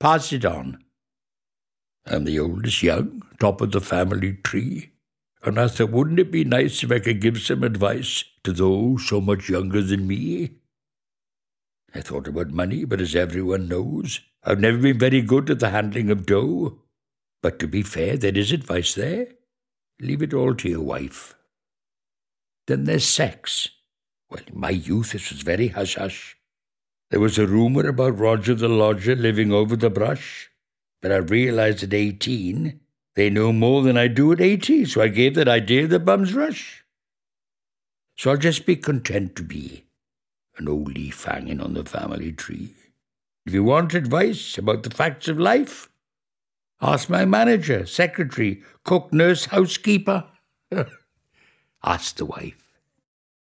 Pass it on. I'm the oldest young, top of the family tree. And I thought, wouldn't it be nice if I could give some advice to those so much younger than me? I thought about money, but as everyone knows, I've never been very good at the handling of dough. But to be fair, there is advice there. Leave it all to your wife. Then there's sex. Well, in my youth, this was very hush-hush. There was a rumour about Roger the Lodger living over the brush. But I realised at 18, they know more than I do at 80, so I gave that idea the bum's rush. So I'll just be content to be an old leaf hanging on the family tree. If you want advice about the facts of life, ask my manager, secretary, cook, nurse, housekeeper. Ask the wife.